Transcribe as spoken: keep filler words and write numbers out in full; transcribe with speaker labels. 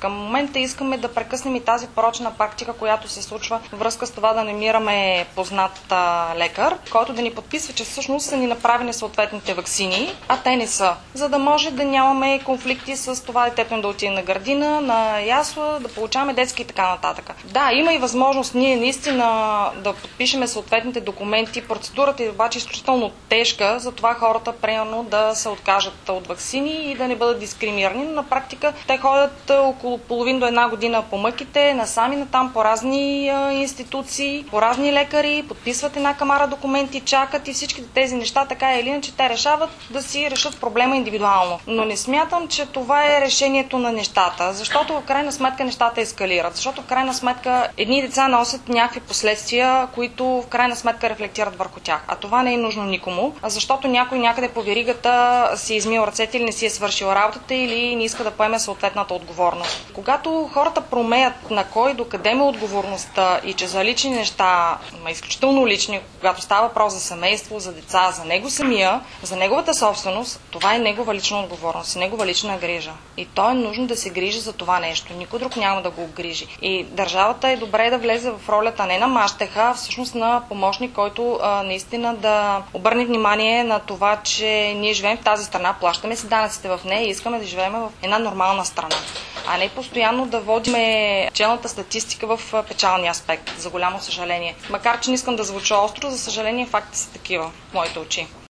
Speaker 1: Към момента искаме да прекъснем и тази порочна практика, която се случва във връзка с това да намираме познат а, лекар, който да ни подписва, че всъщност са ни направени съответните ваксини, а те не са. За да може да нямаме конфликти с това детето да отиде на градина, на ясла, да получаваме детски и така нататък. Да, има и възможност ние наистина да подпишеме съответните документи. Процедурата е обаче изключително тежка, затова хората примерно да се откажат от ваксини и да не бъдат дискриминирани. Но на практика те ходят около половин до една година по мъките, насами натам по разни а, институции, по разни лекари, подписват една камара документи, чакат и всичките тези неща, така или иначе те решават да си решат проблема индивидуално. Но не смятам, че това е решението на нещата, защото в крайна сметка нещата ескалират, защото в крайна сметка едни деца носят някакви последствия, които в крайна сметка рефлектират върху тях. А това не е нужно никому, защото някой някъде по веригата си е измил ръцете или не си е свършил работата или не иска да поеме съответната отговорност. Когато хората промеят на кой докъде ме отговорността и че за лични неща, изключително лични, когато става въпрос за семейство, за деца, за него самия, за неговата собственост, това е негова лична отговорност, негова лична грижа. И то е нужно да се грижи за това нещо. Никой друг няма да го грижи. И държавата е добре да влезе в ролята не на мащеха, а всъщност на помощник, който а, наистина да обърне внимание на това, че ние живеем в тази страна, плащаме си данъците в нея и искаме да живеем в една нормална страна, а не постоянно да водиме челната статистика в печалния аспект, за голямо съжаление. Макар че не искам да звуча остро, за съжаление фактите са такива в моите очи.